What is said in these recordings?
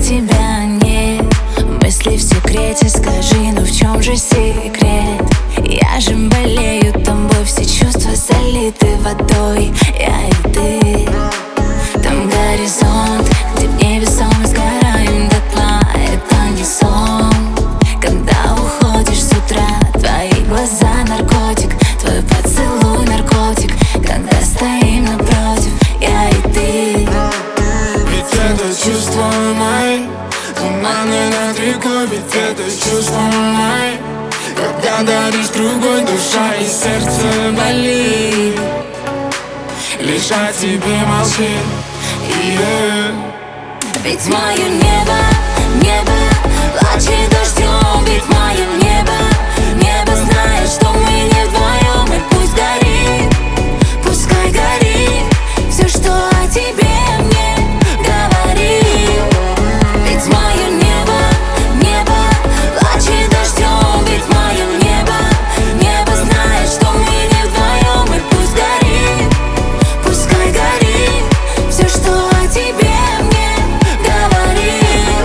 тебя нет. Мысли в секрете, скажи, ну в чем же секрет? Я же болею тобой, все чувства залиты водой. Я и ты. Там горизонт, где в невесомом сгораем дотла. Это не сон, когда уходишь с утра. Твои глаза наркотик, твой поцелуй наркотик. Когда стоим напротив, я и ты. Ведь это чувство мои, туманы над рекой. Ведь это чувство мои, когда даришь другой, душа и сердце болит. Лишь о тебе молчит. Ведь мое небо, небо плачет дождем. Ведь мое небо, небо знает, что мы не вдвоем. И пусть горит, пускай горит все, что о тебе мне говорит. Ведь мое небо, небо плачет дождем. Ведь мое небо, небо знает, что мы не вдвоем. И пусть горит, пускай горит все, что о тебе мне говорит.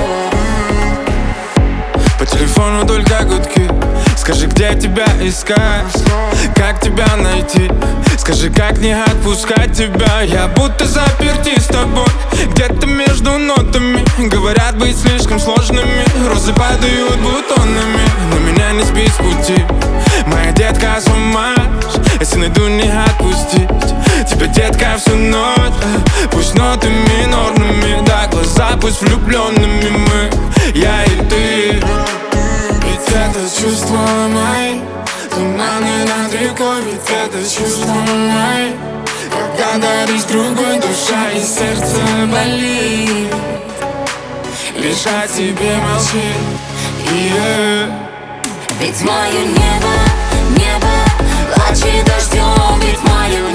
По телефону только гудки. Скажи, где тебя искать, как тебя найти. Скажи, как не отпускать тебя. Я будто заперти с тобой где-то между нотами. Говорят, быть слишком сложными. Розы падают бутонами, но меня не сбить с пути. Моя детка с ума, если найду не отпустить тебя, детка, всю ночь. Пусть ноты минорными, да, глаза пусть влюбленными мы, я и ты. Ведь это чувство мои, туманы над рекой. Ведь это чувство мои, когда даришь другой, душа и сердце болит. Лишь о тебе молчит. Ведь мое небо, небо плачет дождем. Ведь мое